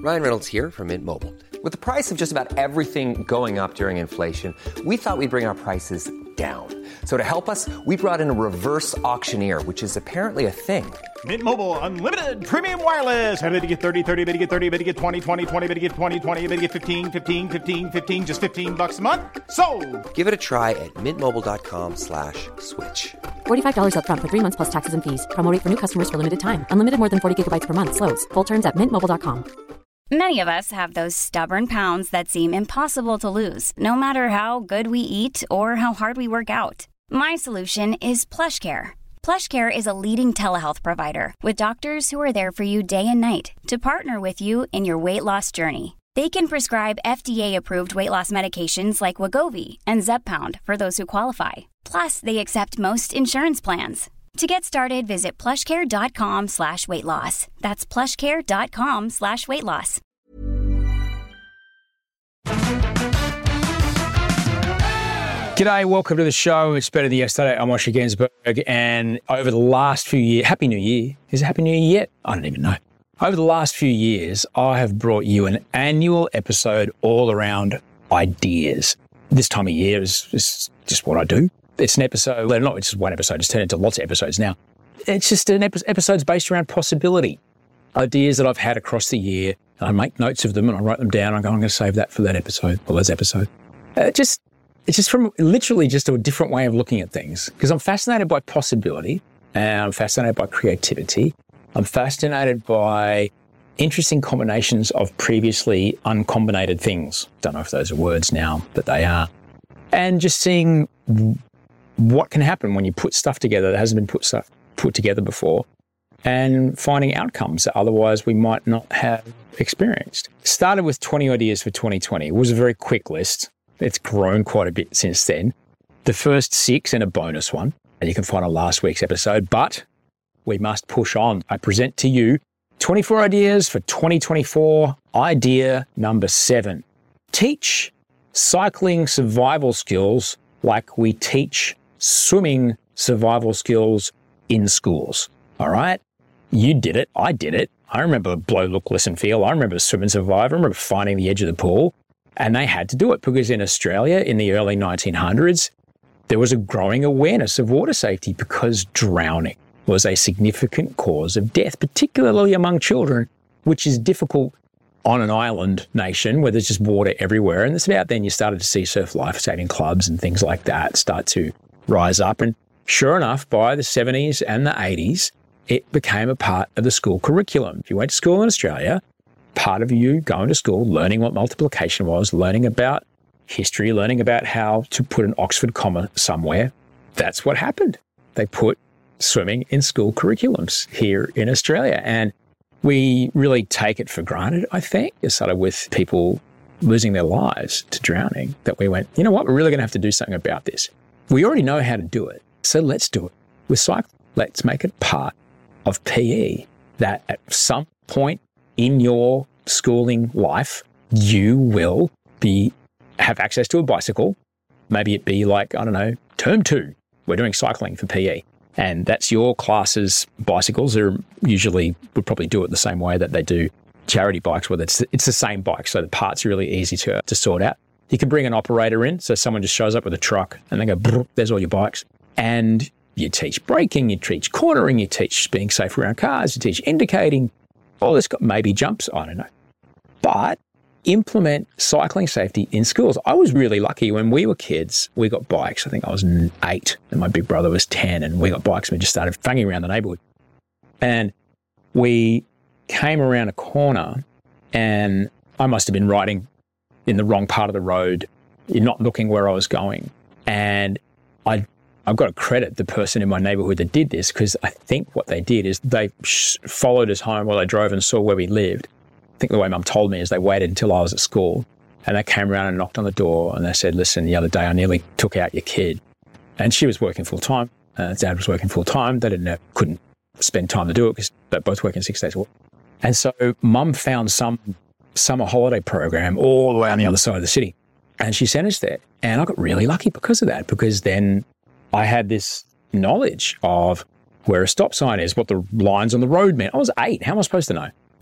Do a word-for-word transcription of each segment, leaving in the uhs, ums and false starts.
Ryan Reynolds here from Mint Mobile. With the price of just about everything going up during inflation, we thought we'd bring our prices down. So to help us, we brought in a reverse auctioneer, which is apparently a thing. Mint Mobile Unlimited Premium Wireless. How to get thirty, thirty, how to get thirty, how to get twenty, twenty, twenty, how to get twenty, twenty, how to get fifteen, fifteen, fifteen, fifteen, just fifteen bucks a month? Sold! Give it a try at mintmobile.com slash switch. forty-five dollars up front for three months plus taxes and fees. Promo rate for new customers for limited time. Unlimited more than forty gigabytes per month. Slows full terms at mint mobile dot com. Many of us have those stubborn pounds that seem impossible to lose, no matter how good we eat or how hard we work out. My solution is PlushCare. PlushCare is a leading telehealth provider with doctors who are there for you day and night to partner with you in your weight loss journey. They can prescribe F D A-approved weight loss medications like Wegovy and Zepbound for those who qualify. Plus, they accept most insurance plans. To get started, visit plushcare.com slash weight loss. That's plushcare.com slash weight loss. G'day, welcome to the show. It's better than yesterday. I'm Osher Ginsberg, and over the last few years, Happy New Year. Is it Happy New Year yet? I don't even know. Over the last few years, I have brought you an annual episode all around ideas. This time of year is, is just what I do. It's an episode, well, not just one episode, it's turned into lots of episodes now. It's just an epi- episode's based around possibility. Ideas that I've had across the year. I make notes of them and I write them down. I go, I'm going to save that for that episode, or those episode. Uh, just, it's just from literally just a different way of looking at things. Because I'm fascinated by possibility and I'm fascinated by creativity. I'm fascinated by interesting combinations of previously uncombinated things. Don't know if those are words now, but they are. And just seeing what can happen when you put stuff together that hasn't been put stuff put together before, and finding outcomes that otherwise we might not have experienced. Started with twenty ideas for twenty twenty. It was a very quick list. It's grown quite a bit since then. The first six and a bonus one, and you can find on last week's episode, but we must push on. I present to you twenty-four ideas for twenty twenty-four. Idea number seven. Teach cycling survival skills like we teach swimming survival skills in schools. All right? You did it. I did it. I remember blow, look, listen, feel. I remember swim and survive. I remember finding the edge of the pool. And they had to do it because in Australia in the early nineteen hundreds, there was a growing awareness of water safety because drowning was a significant cause of death, particularly among children, which is difficult on an island nation where there's just water everywhere. And it's about then you started to see surf lifesaving clubs and things like that start to rise up. And sure enough, by the seventies and the eighties, it became a part of the school curriculum. If you went to school in Australia, part of you going to school, learning what multiplication was, learning about history, learning about how to put an Oxford comma somewhere, that's what happened. They put swimming in school curriculums here in Australia. And we really take it for granted, I think. It started with people losing their lives to drowning, that we went, you know what, we're really going to have to do something about this. We already know how to do it, so let's do it with cycling. Let's make it part of P E, that at some point in your schooling life, you will be have access to a bicycle. Maybe it be like, I don't know, term two, we're doing cycling for P E. And that's your class's bicycles. They're usually would probably do it the same way that they do charity bikes, where it's it's the same bike, so the parts are really easy to to sort out. You can bring an operator in, so someone just shows up with a truck and they go, there's all your bikes. And you teach braking, you teach cornering, you teach being safe around cars, you teach indicating. All this got maybe jumps, I don't know. But implement cycling safety in schools. I was really lucky when we were kids, we got bikes. I think I was eight and my big brother was ten, and we got bikes and we just started fanging around the neighborhood. And we came around a corner and I must have been riding in the wrong part of the road, not looking where I was going. And I, I've got to credit the person in my neighborhood that did this, because I think what they did is they sh- followed us home while they drove and saw where we lived. I think the way Mum told me is they waited until I was at school and they came around and knocked on the door and they said, listen, the other day I nearly took out your kid. And she was working full time. Uh, Dad was working full time. They didn't have, couldn't spend time to do it because they're both working six days a week. And so Mum found some summer holiday program all the way on the other side of the city. And she sent us there. And I got really lucky because of that, because then I had this knowledge of where a stop sign is, what the lines on the road meant. I was eight. How am I supposed to know?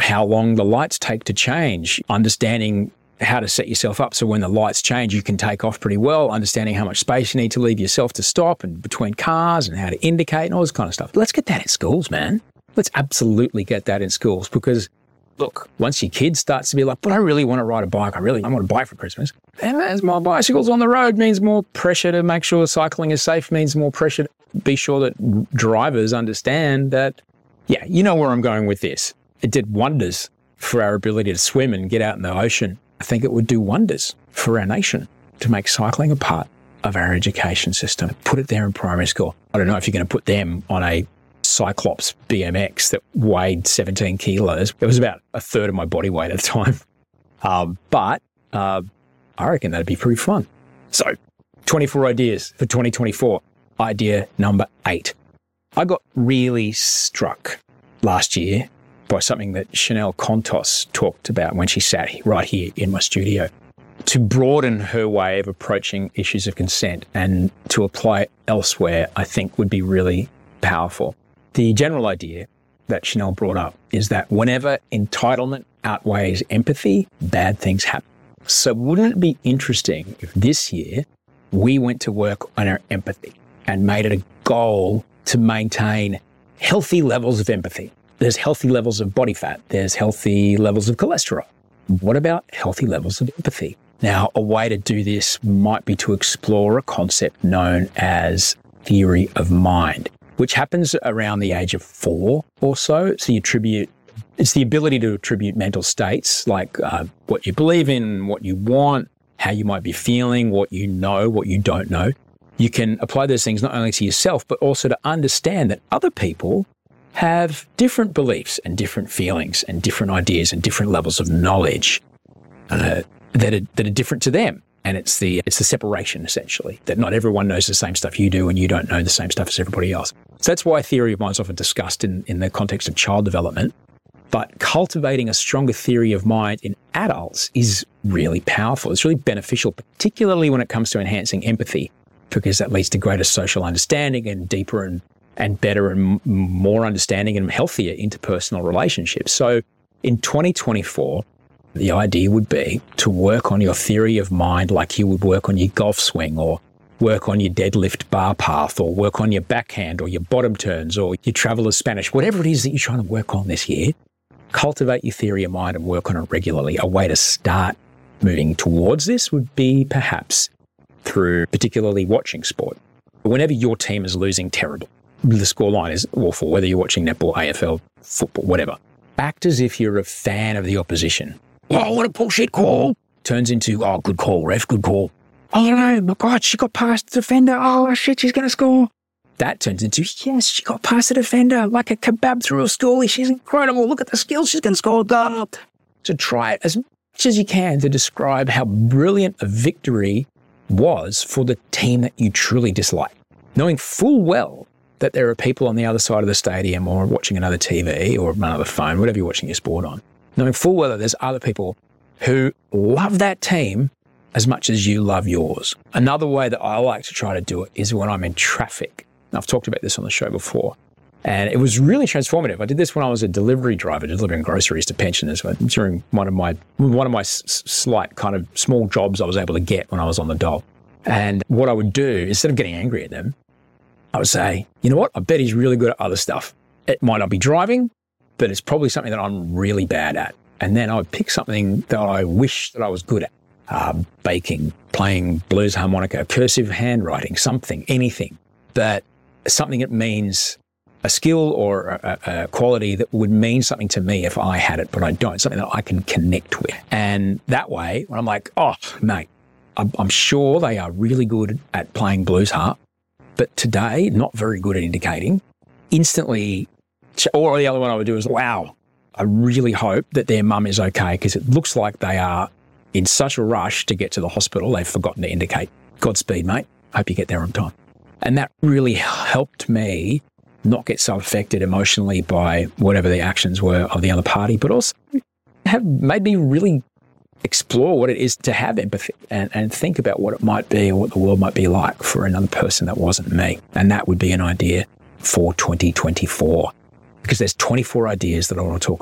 how long the lights take to change, understanding how to set yourself up so when the lights change, you can take off pretty well, understanding how much space you need to leave yourself to stop and between cars and how to indicate and all this kind of stuff. Let's get that in schools, man. Let's absolutely get that in schools because, look, once your kid starts to be like, but I really want to ride a bike, I really I want a bike for Christmas, and as my bicycle's on the road means more pressure to make sure cycling is safe, means more pressure to be sure that drivers understand that, yeah, you know where I'm going with this. It did wonders for our ability to swim and get out in the ocean. I think it would do wonders for our nation to make cycling a part of our education system. Put it there in primary school. I don't know if you're going to put them on a Cyclops B M X that weighed seventeen kilos. It was about a third of my body weight at the time. Um, but uh, I reckon that'd be pretty fun. So twenty-four ideas for twenty twenty-four. Idea number eight. I got really struck last year by something that Chanel Contos talked about when she sat right here in my studio. To broaden her way of approaching issues of consent and to apply it elsewhere, I think would be really powerful. The general idea that Chanel brought up is that whenever entitlement outweighs empathy, bad things happen. So wouldn't it be interesting if this year we went to work on our empathy and made it a goal to maintain healthy levels of empathy? There's healthy levels of body fat. There's healthy levels of cholesterol. What about healthy levels of empathy? Now, a way to do this might be to explore a concept known as theory of mind, which happens around the age of four or so. So you attribute, it's the ability to attribute mental states like uh, what you believe in, what you want, how you might be feeling, what you know, what you don't know. You can apply those things not only to yourself, but also to understand that other people have different beliefs and different feelings and different ideas and different levels of knowledge uh, that are, that are different to them. And it's the it's the separation, essentially, that not everyone knows the same stuff you do and you don't know the same stuff as everybody else. So that's why theory of mind is often discussed in, in the context of child development. But cultivating a stronger theory of mind in adults is really powerful. It's really beneficial, particularly when it comes to enhancing empathy, because that leads to greater social understanding and deeper and, and better and m- more understanding and healthier interpersonal relationships. So in twenty twenty-four, the idea would be to work on your theory of mind like you would work on your golf swing or work on your deadlift bar path or work on your backhand or your bottom turns or your traveler's Spanish, whatever it is that you're trying to work on this year. Cultivate your theory of mind and work on it regularly. A way to start moving towards this would be perhaps through particularly watching sport. Whenever your team is losing terrible, the scoreline is awful, whether you're watching netball, A F L, football, whatever. Act as if you're a fan of the opposition. Oh, what a bullshit call. Turns into, oh, good call, ref, good call. Oh, no, my God, she got past the defender. Oh, shit, she's going to score. That turns into, yes, she got past the defender like a kebab through a stoolie. She's incredible. Look at the skills. She's going to score a goal. To try it as much as you can to describe how brilliant a victory was for the team that you truly dislike. Knowing full well that there are people on the other side of the stadium or watching another T V or another phone, whatever you're watching your sport on, knowing full well that there's other people who love that team as much as you love yours. Another way that I like to try to do it is when I'm in traffic. I've talked about this on the show before, and it was really transformative. I did this when I was a delivery driver, delivering groceries to pensioners during one of my one of my s- slight kind of small jobs I was able to get when I was on the dole. And what I would do, instead of getting angry at them, I would say, you know what? I bet he's really good at other stuff. It might not be driving, but it's probably something that I'm really bad at. And then I would pick something that I wish that I was good at. Uh, baking, playing blues harmonica, cursive handwriting, something, anything. But something that means a skill or a, a quality that would mean something to me if I had it, but I don't, something that I can connect with. And that way, when I'm like, oh, mate, I'm, I'm sure they are really good at playing blues harp, but today, not very good at indicating, instantly, or the other one I would do is, wow, I really hope that their mum is okay because it looks like they are in such a rush to get to the hospital, they've forgotten to indicate. Godspeed, mate. Hope you get there on time. And that really helped me not get so affected emotionally by whatever the actions were of the other party, but also have made me really explore what it is to have empathy and, and think about what it might be or what the world might be like for another person that wasn't me. And that would be an idea for twenty twenty-four, because there's twenty-four ideas that I want to talk about.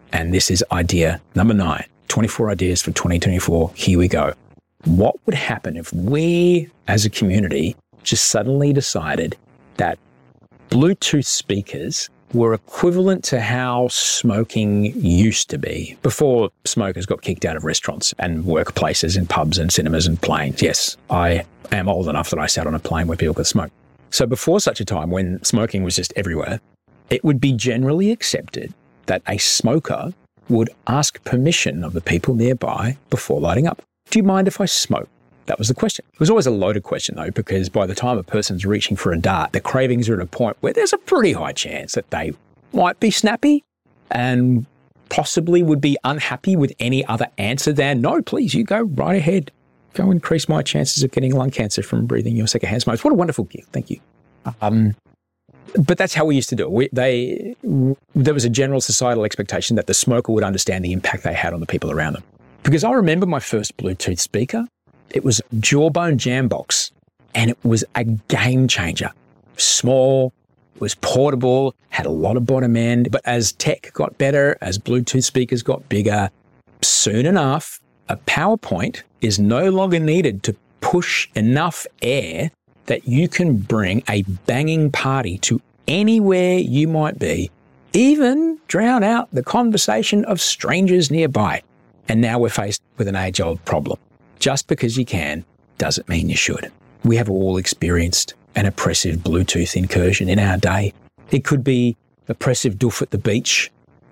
And this is idea number nine, twenty-four ideas for twenty twenty-four. Here we go. What would happen if we as a community just suddenly decided that Bluetooth speakers were equivalent to how smoking used to be before smokers got kicked out of restaurants and workplaces and pubs and cinemas and planes? Yes, I am old enough that I sat on a plane where people could smoke. So before such a time when smoking was just everywhere, it would be generally accepted that a smoker would ask permission of the people nearby before lighting up. Do you mind if I smoke? That was the question. It was always a loaded question, though, because by the time a person's reaching for a dart, the cravings are at a point where there's a pretty high chance that they might be snappy and possibly would be unhappy with any other answer than, no, please, you go right ahead. Go increase my chances of getting lung cancer from breathing your secondhand smoke. What a wonderful gift. Thank you. Um, but that's how we used to do it. We, they, there was a general societal expectation that the smoker would understand the impact they had on the people around them. Because I remember my first Bluetooth speaker. It was a Jawbone Jambox, and it was a game changer. Small, it was portable, had a lot of bottom end. But as tech got better, as Bluetooth speakers got bigger, soon enough, a PowerPoint is no longer needed to push enough air that you can bring a banging party to anywhere you might be, even drown out the conversation of strangers nearby. And now we're faced with an age-old problem. Just because you can doesn't mean you should. We have all experienced an oppressive Bluetooth incursion in our day. It could be oppressive doof at the beach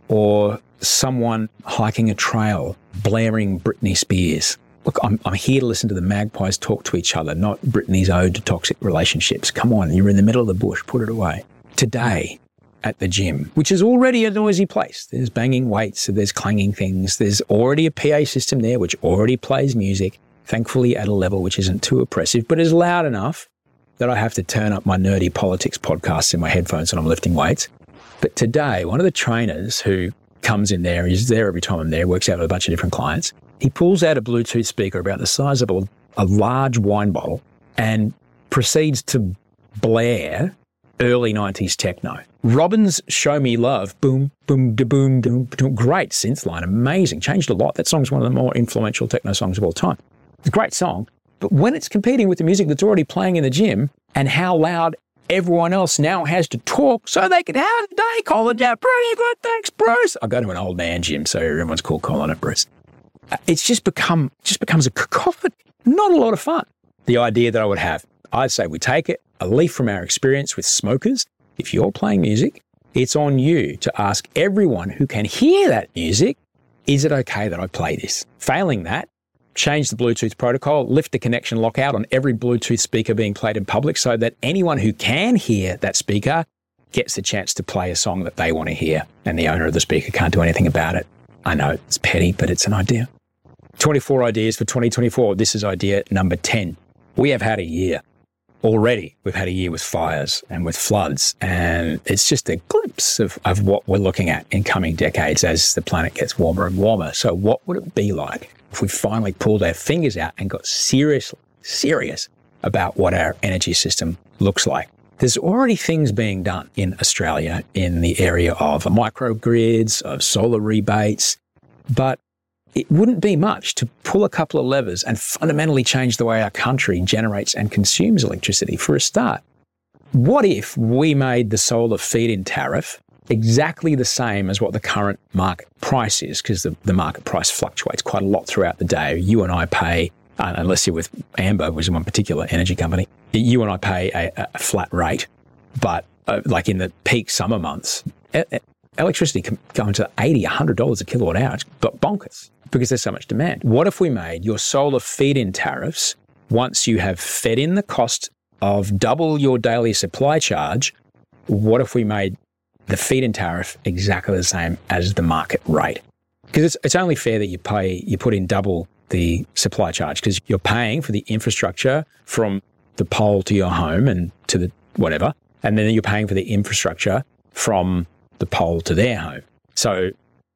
or someone hiking a trail blaring Britney Spears. Look, I'm, I'm here to listen to the magpies talk to each other, not Britney's ode to toxic relationships. Come on, you're in the middle of the bush, put it away. Today, at the gym, which is already a noisy place. There's banging weights, there's clanging things. There's already a P A system there which already plays music, thankfully at a level which isn't too oppressive, but is loud enough that I have to turn up my nerdy politics podcasts in my headphones when I'm lifting weights. But today, one of the trainers who comes in there, he's there every time I'm there, works out with a bunch of different clients. He pulls out a Bluetooth speaker about the size of a, a large wine bottle and proceeds to blare early nineties techno. Robin's Show Me Love, boom, boom, da boom, boom, boom, great synth line, amazing, changed a lot. That song's one of the more influential techno songs of all time. It's a great song, but when it's competing with the music that's already playing in the gym and how loud everyone else now has to talk so they can have a day, call it out, pretty good, thanks, Bruce. I go to an old man gym, so everyone's cool calling it Bruce. It's just become, just becomes a cacophony, not a lot of fun. The idea that I would have, I'd say we take it, a leaf from our experience with smokers. If you're playing music, it's on you to ask everyone who can hear that music, is it okay that I play this? Failing that, change the Bluetooth protocol, lift the connection lockout on every Bluetooth speaker being played in public so that anyone who can hear that speaker gets the chance to play a song that they want to hear, and the owner of the speaker can't do anything about it. I know it's petty, but it's an idea. twenty-four ideas for twenty twenty-four. This is idea number ten. We have had a year. Already, we've had a year with fires and with floods, and it's just a glimpse of, of what we're looking at in coming decades as the planet gets warmer and warmer. So what would it be like if we finally pulled our fingers out and got seriously, serious about what our energy system looks like? There's already things being done in Australia in the area of microgrids, of solar rebates, but it wouldn't be much to pull a couple of levers and fundamentally change the way our country generates and consumes electricity. For a start, what if we made the solar feed-in tariff exactly the same as what the current market price is? Because the, the market price fluctuates quite a lot throughout the day. You and I pay, uh, unless you're with Amber, which is one particular energy company, you and I pay a, a flat rate. But uh, like in the peak summer months, e- electricity can go into eighty dollars, one hundred dollars a kilowatt hour. It's bonkers, because there's so much demand. What if we made your solar feed-in tariffs, once you have fed in the cost of double your daily supply charge, what if we made the feed-in tariff exactly the same as the market rate? Because it's, it's only fair that you pay, you put in double the supply charge, because you're paying for the infrastructure from the pole to your home and to the whatever, and then you're paying for the infrastructure from the pole to their home. So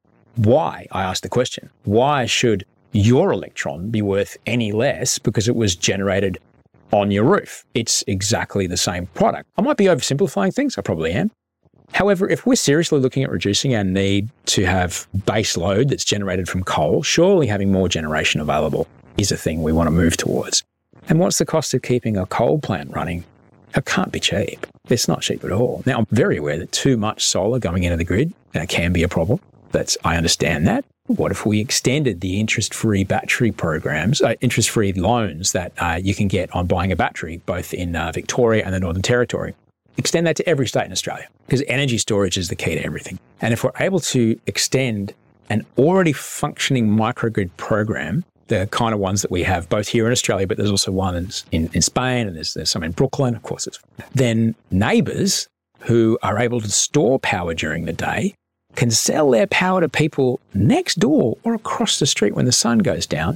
why, I asked the question, why should your electron be worth any less because it was generated on your roof? It's exactly the same product. I might be oversimplifying things, I probably am, However, if we're seriously looking at reducing our need to have base load that's generated from coal, surely having more generation available is a thing we want to move towards. And what's the cost of keeping a coal plant running? It can't be cheap. It's not cheap at all. Now, I'm very aware that too much solar going into the grid uh, can be a problem. That's, I understand that. What if we extended the interest-free battery programs, uh, interest-free loans that uh, you can get on buying a battery, both in uh, Victoria and the Northern Territory? Extend that to every state in Australia, because energy storage is the key to everything. And if we're able to extend an already functioning microgrid program, the kind of ones that we have both here in Australia, but there's also one in, in Spain, and there's, there's some in Brooklyn, of course, it's, then neighbours who are able to store power during the day can sell their power to people next door or across the street when the sun goes down,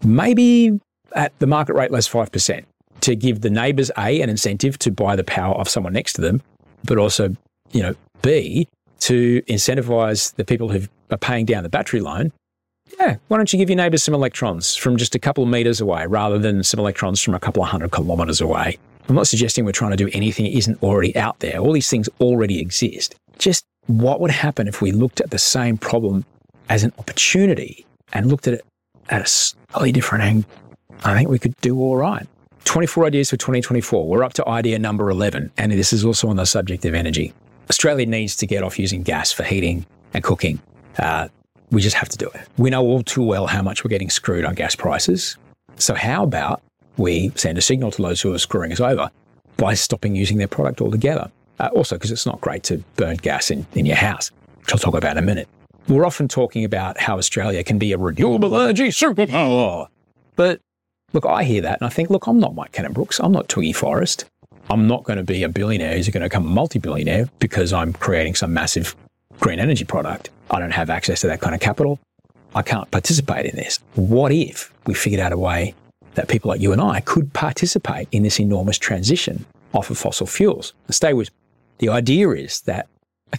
maybe at the market rate less five percent, to give the neighbours, A, an incentive to buy the power of someone next to them, but also, you know, B, to incentivise the people who are paying down the battery loan. Yeah, why don't you give your neighbours some electrons from just a couple of metres away rather than some electrons from a couple of hundred kilometres away? I'm not suggesting we're trying to do anything that isn't already out there. All these things already exist. Just what would happen if we looked at the same problem as an opportunity and looked at it at a slightly different angle? I think we could do all right. twenty-four ideas for twenty twenty-four. We're up to idea number eleven, and this is also on the subject of energy. Australia needs to get off using gas for heating and cooking. Uh, we just have to do it. We know all too well how much we're getting screwed on gas prices. So how about we send a signal to those who are screwing us over by stopping using their product altogether? Uh, also, because it's not great to burn gas in, in your house, which I'll talk about in a minute. We're often talking about how Australia can be a renewable energy superpower. But look, I hear that and I think, look, I'm not Mike Cannon-Brookes. I'm not Twiggy Forrest. I'm not going to be a billionaire who's going to become a multi-billionaire because I'm creating some massive green energy product. I don't have access to that kind of capital. I can't participate in this. What if we figured out a way that people like you and I could participate in this enormous transition off of fossil fuels? Stay with me. The idea is that,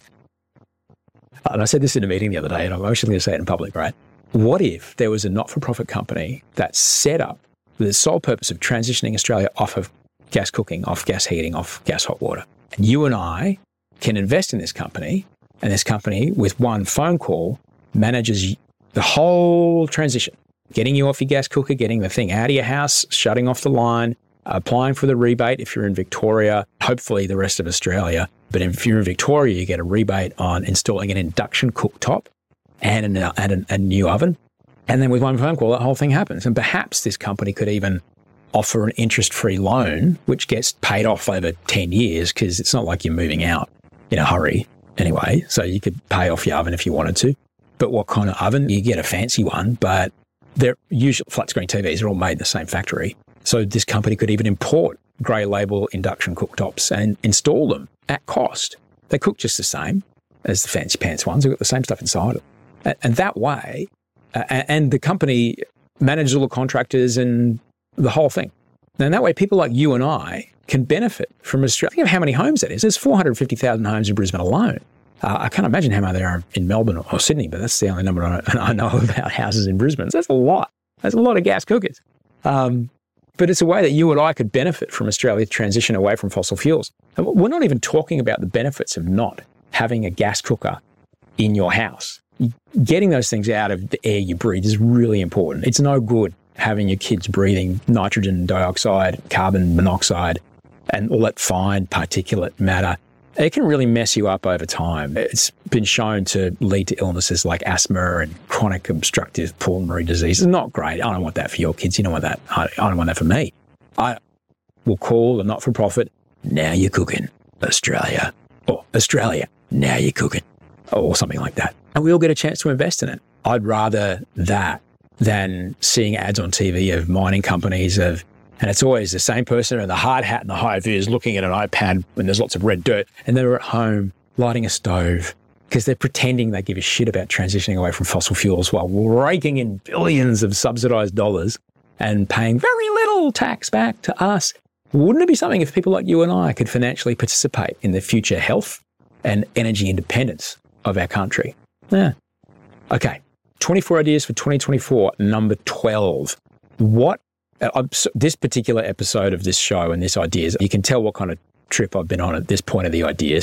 and I said this in a meeting the other day, and I'm actually going to say it in public, right? What if there was a not-for-profit company that set up with the sole purpose of transitioning Australia off of gas cooking, off gas heating, off gas hot water? And you and I can invest in this company, and this company, with one phone call, manages the whole transition, getting you off your gas cooker, getting the thing out of your house, shutting off the line, applying for the rebate if you're in Victoria, hopefully the rest of Australia. But if you're in Victoria, you get a rebate on installing an induction cooktop and, an, and an, a new oven. And then with one phone call, that whole thing happens. And perhaps this company could even offer an interest-free loan, which gets paid off over ten years, because it's not like you're moving out in a hurry anyway. So you could pay off your oven if you wanted to. But what kind of oven? You get a fancy one, but they're usually flat screen T Vs are all made in the same factory. So this company could even import grey label induction cooktops and install them at cost. They cook just the same as the fancy pants ones. They've got the same stuff inside of them. And that way, uh, and the company manages all the contractors and the whole thing. And that way, people like you and I can benefit from Australia. Think of how many homes that is. There's four hundred fifty thousand homes in Brisbane alone. Uh, I can't imagine how many there are in Melbourne or Sydney, but that's the only number I, I know about houses in Brisbane. So that's a lot. That's a lot of gas cookers. Um, But it's a way that you and I could benefit from Australia's transition away from fossil fuels. And we're not even talking about the benefits of not having a gas cooker in your house. Getting those things out of the air you breathe is really important. It's no good having your kids breathing nitrogen dioxide, carbon monoxide, and all that fine particulate matter. It can really mess you up over time. It's been shown to lead to illnesses like asthma and chronic obstructive pulmonary disease. It's not great. I don't want that for your kids. You don't want that. I don't want that for me. I will call a not-for-profit, now you're cooking, Australia. Or Australia, now you're cooking. Or something like that. And we all get a chance to invest in it. I'd rather that than seeing ads on T V of mining companies of, and it's always the same person in the hard hat and the high vis looking at an iPad when there's lots of red dirt, and they're at home lighting a stove because they're pretending they give a shit about transitioning away from fossil fuels while raking in billions of subsidised dollars and paying very little tax back to us. Wouldn't it be something if people like you and I could financially participate in the future health and energy independence of our country? Yeah. Okay. twenty-four ideas for twenty twenty-four, number twelve. What Uh, this particular episode of this show and this ideas, you can tell what kind of trip I've been on at this point of the ideas.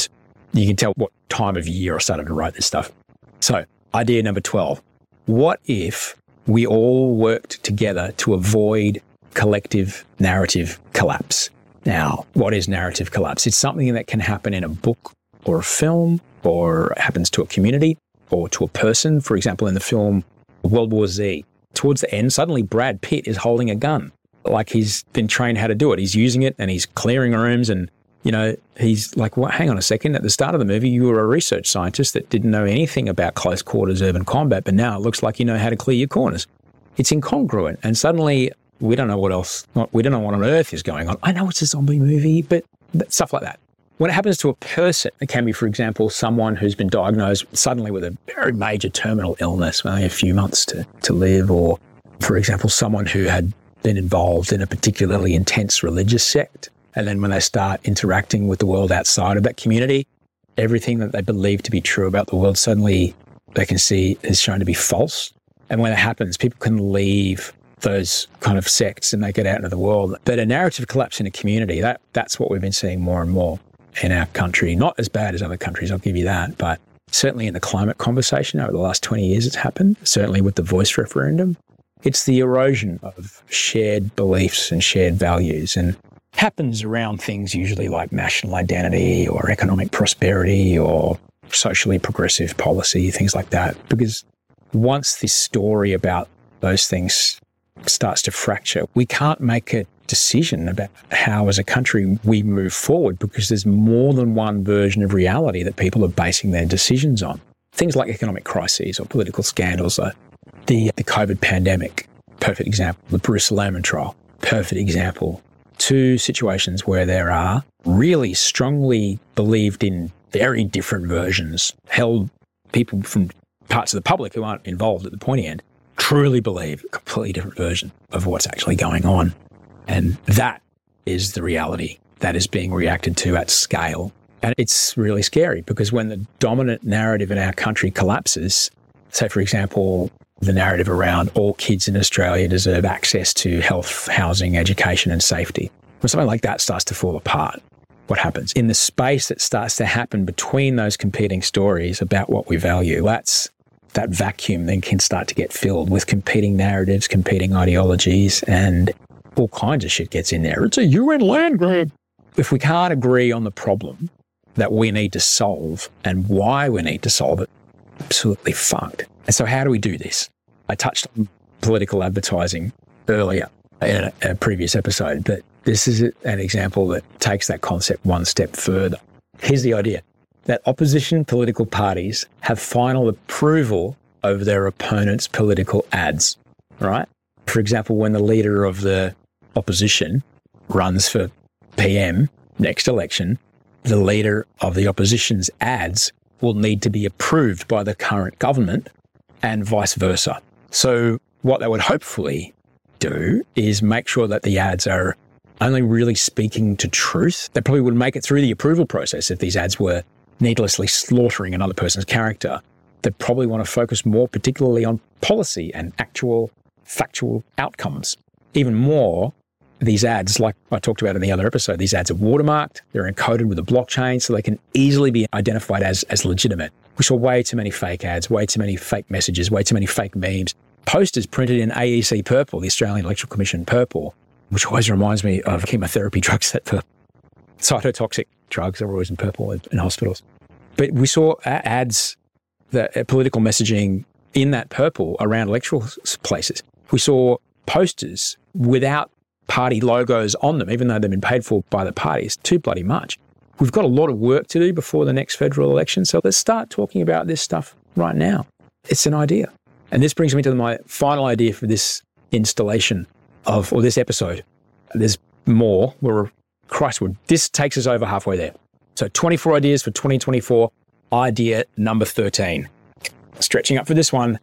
You can tell what time of year I started to write this stuff. So, idea number twelve. What if we all worked together to avoid collective narrative collapse? Now, what is narrative collapse? It's something that can happen in a book or a film, or happens to a community or to a person. For example, in the film World War Z, towards the end, suddenly Brad Pitt is holding a gun. Like he's been trained how to do it. He's using it and he's clearing rooms and, you know, he's like, well, hang on a second. At the start of the movie, you were a research scientist that didn't know anything about close quarters urban combat, but now it looks like you know how to clear your corners. It's incongruent. And suddenly we don't know what else, we don't know what on earth is going on. I know it's a zombie movie, but stuff like that. When it happens to a person, it can be, for example, someone who's been diagnosed suddenly with a very major terminal illness, only a few months to, to live, or, for example, someone who had been involved in a particularly intense religious sect. And then when they start interacting with the world outside of that community, everything that they believe to be true about the world, suddenly they can see is shown to be false. And when it happens, people can leave those kind of sects and they get out into the world. But a narrative collapse in a community, that that's what we've been seeing more and more in our country. Not as bad as other countries, I'll give you that, but certainly in the climate conversation over the last twenty years it's happened, certainly with the voice referendum. It's the erosion of shared beliefs and shared values, and happens around things usually like national identity or economic prosperity or socially progressive policy, things like that. Because once this story about those things starts to fracture, we can't make a decision about how as a country we move forward, because there's more than one version of reality that people are basing their decisions on. Things like economic crises or political scandals, like the, the COVID pandemic, perfect example. The Bruce Lohman trial, perfect example. Two situations where there are really strongly believed in very different versions, held people from parts of the public who aren't involved at the pointy end truly believe a completely different version of what's actually going on. And that is the reality that is being reacted to at scale. And it's really scary because when the dominant narrative in our country collapses, say, for example, the narrative around all kids in Australia deserve access to health, housing, education, and safety, when something like that starts to fall apart, what happens? In the space that starts to happen between those competing stories about what we value, that's that vacuum then can start to get filled with competing narratives, competing ideologies, and all kinds of shit gets in there. It's a U N land grab. If we can't agree on the problem that we need to solve and why we need to solve it, absolutely fucked. And so how do we do this? I touched on political advertising earlier in a, a previous episode, but this is an example that takes that concept one step further. Here's the idea, that opposition political parties have final approval over their opponents' political ads, right? For example, when the leader of the opposition runs for P M next election, the leader of the opposition's ads will need to be approved by the current government and vice versa. So what they would hopefully do is make sure that the ads are only really speaking to truth. They probably wouldn't make it through the approval process if these ads were needlessly slaughtering another person's character. They probably want to focus more particularly on policy and actual factual outcomes. Even more, these ads, like I talked about in the other episode, these ads are watermarked, they're encoded with a blockchain so they can easily be identified as, as legitimate. We saw way too many fake ads, way too many fake messages, way too many fake memes, posters printed in A E C purple, the Australian Electoral Commission purple, which always reminds me of chemotherapy drugs that for cytotoxic drugs are always in purple in, in hospitals. But we saw ads, that uh, political messaging in that purple around electoral places. We saw posters without party logos on them, even though they've been paid for by the parties. Too bloody much. We've got a lot of work to do before the next federal election, so let's start talking about this stuff right now. It's an idea. And this brings me to my final idea for this installation of, or this episode. There's more. We're, Christ, we're, this takes us over halfway there. So twenty-four ideas for twenty twenty-four. Idea number thirteen. Stretching up for this one.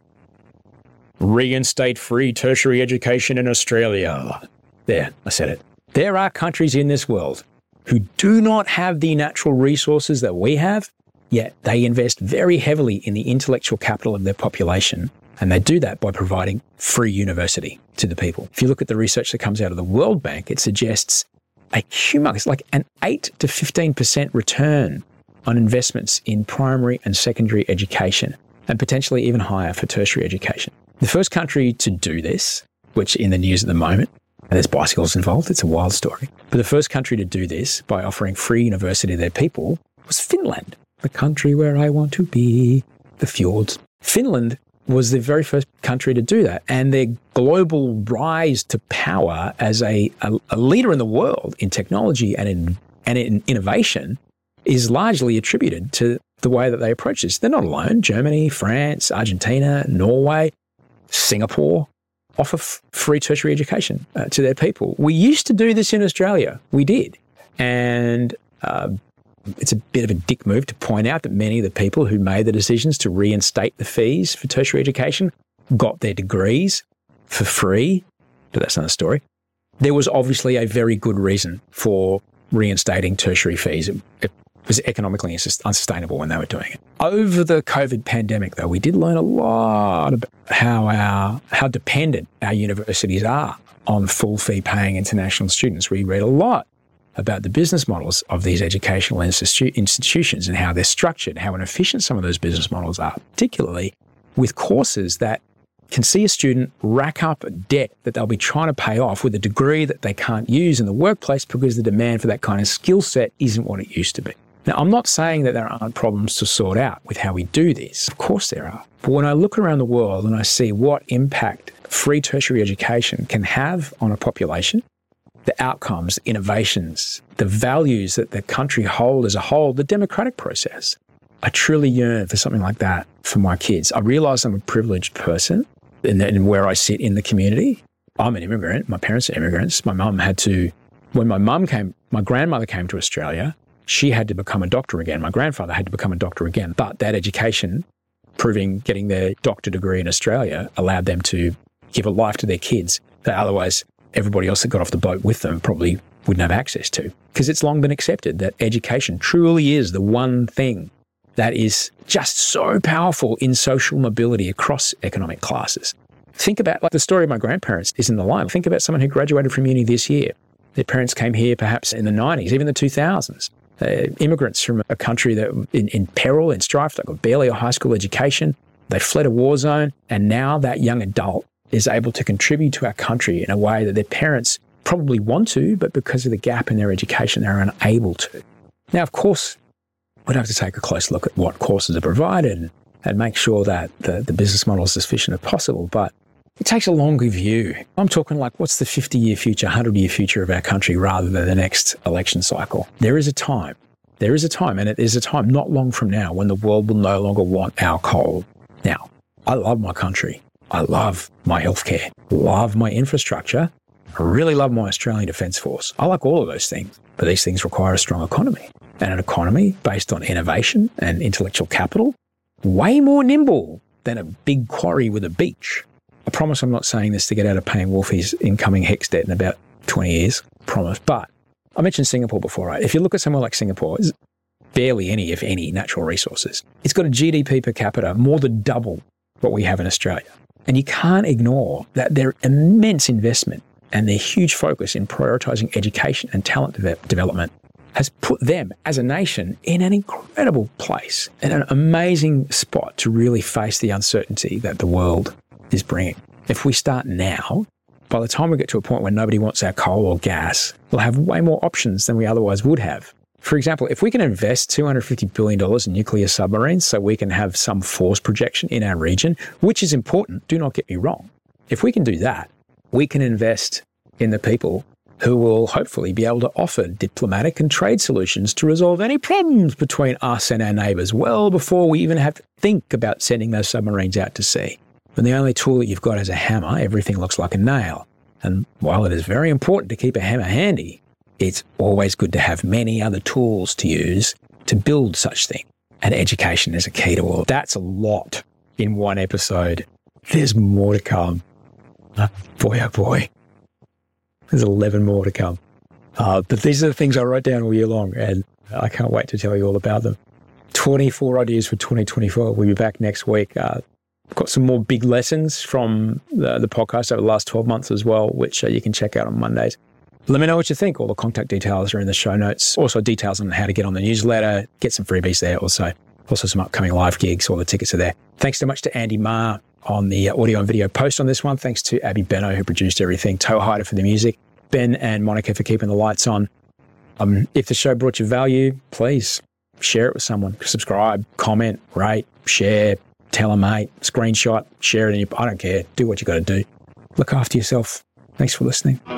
Reinstate free tertiary education in Australia. There, I said it. There are countries in this world who do not have the natural resources that we have, yet they invest very heavily in the intellectual capital of their population. And they do that by providing free university to the people. If you look at the research that comes out of the World Bank, it suggests a humongous, like an eight to fifteen percent return on investments in primary and secondary education, and potentially even higher for tertiary education. The first country to do this, which in the news at the moment, and there's bicycles involved, it's a wild story, but the first country to do this by offering free university to their people was Finland, the country where I want to be, the fjords. Finland was the very first country to do that, and their global rise to power as a, a, a leader in the world in technology and in, and in innovation is largely attributed to the way that they approach this. They're not alone. Germany, France, Argentina, Norway, Singapore offer f- free tertiary education uh, to their people. We used to do this in Australia. We did. And uh, it's a bit of a dick move to point out that many of the people who made the decisions to reinstate the fees for tertiary education got their degrees for free, but that's another story. There was obviously a very good reason for reinstating tertiary fees. It, it was economically unsustainable when they were doing it. Over the COVID pandemic, though, we did learn a lot about how our how dependent our universities are on full fee paying international students. We read a lot about the business models of these educational institu- institutions and how they're structured, how inefficient some of those business models are, particularly with courses that can see a student rack up debt that they'll be trying to pay off with a degree that they can't use in the workplace because the demand for that kind of skill set isn't what it used to be. Now, I'm not saying that there aren't problems to sort out with how we do this. Of course there are. But when I look around the world and I see what impact free tertiary education can have on a population, the outcomes, innovations, the values that the country hold as a whole, the democratic process, I truly yearn for something like that for my kids. I realize I'm a privileged person in, the, in where I sit in the community. I'm an immigrant. My parents are immigrants. My mum had to, when my mum came, my grandmother came to Australia, she had to become a doctor again. My grandfather had to become a doctor again. But that education, proving getting their doctor degree in Australia, allowed them to give a life to their kids that otherwise everybody else that got off the boat with them probably wouldn't have access to. Because it's long been accepted that education truly is the one thing that is just so powerful in social mobility across economic classes. Think about, like the story of my grandparents is in the line. Think about someone who graduated from uni this year. Their parents came here perhaps in the nineties, even the two thousands. Uh, immigrants from a country that in, in peril, in strife, they've got barely a high school education. They fled a war zone, and now that young adult is able to contribute to our country in a way that their parents probably want to, but because of the gap in their education, they're unable to. Now, of course, we'd have to take a close look at what courses are provided and, and make sure that the, the business model is as efficient as possible, but it takes a longer view. I'm talking like, what's the fifty-year future, one hundred-year future of our country rather than the next election cycle? There is a time. There is a time, and it is a time not long from now when the world will no longer want our coal. Now, I love my country. I love my healthcare, love my infrastructure. I really love my Australian Defence Force. I like all of those things, but these things require a strong economy. And an economy based on innovation and intellectual capital, way more nimble than a big quarry with a beach. I promise I'm not saying this to get out of paying Wolfie's incoming HECS debt in about twenty years, promise. But I mentioned Singapore before, right? If you look at somewhere like Singapore, there's barely any, if any, natural resources. It's got a G D P per capita more than double what we have in Australia. And you can't ignore that their immense investment and their huge focus in prioritising education and talent de- development has put them as a nation in an incredible place and an amazing spot to really face the uncertainty that the world is bringing. If we start now, by the time we get to a point where nobody wants our coal or gas, we'll have way more options than we otherwise would have. For example, if we can invest two hundred fifty billion dollars in nuclear submarines so we can have some force projection in our region, which is important, do not get me wrong. If we can do that, we can invest in the people who will hopefully be able to offer diplomatic and trade solutions to resolve any problems between us and our neighbours well before we even have to think about sending those submarines out to sea. When the only tool that you've got is a hammer, everything looks like a nail. And while it is very important to keep a hammer handy, it's always good to have many other tools to use to build such things. And education is a key to all. That's a lot in one episode. There's more to come. Uh, boy, oh boy. There's eleven more to come. Uh, but these are the things I wrote down all year long, and I can't wait to tell you all about them. twenty-four ideas for twenty twenty-four. We'll be back next week. Uh, I've got some more big lessons from the, the podcast over the last twelve months as well, which uh, you can check out on Mondays. Let me know what you think. All the contact details are in the show notes. Also details on how to get on the newsletter, get some freebies there. Also, also some upcoming live gigs. All the tickets are there. Thanks so much to Andy Marr on the audio and video post on this one. Thanks to Abby Benno, who produced everything. Toe Hider for the music. Ben and Monica for keeping the lights on. Um, if the show brought you value, please share it with someone. Subscribe, comment, rate, share, tell a mate, screenshot, share it in your... I don't care. Do what you got to do. Look after yourself. Thanks for listening.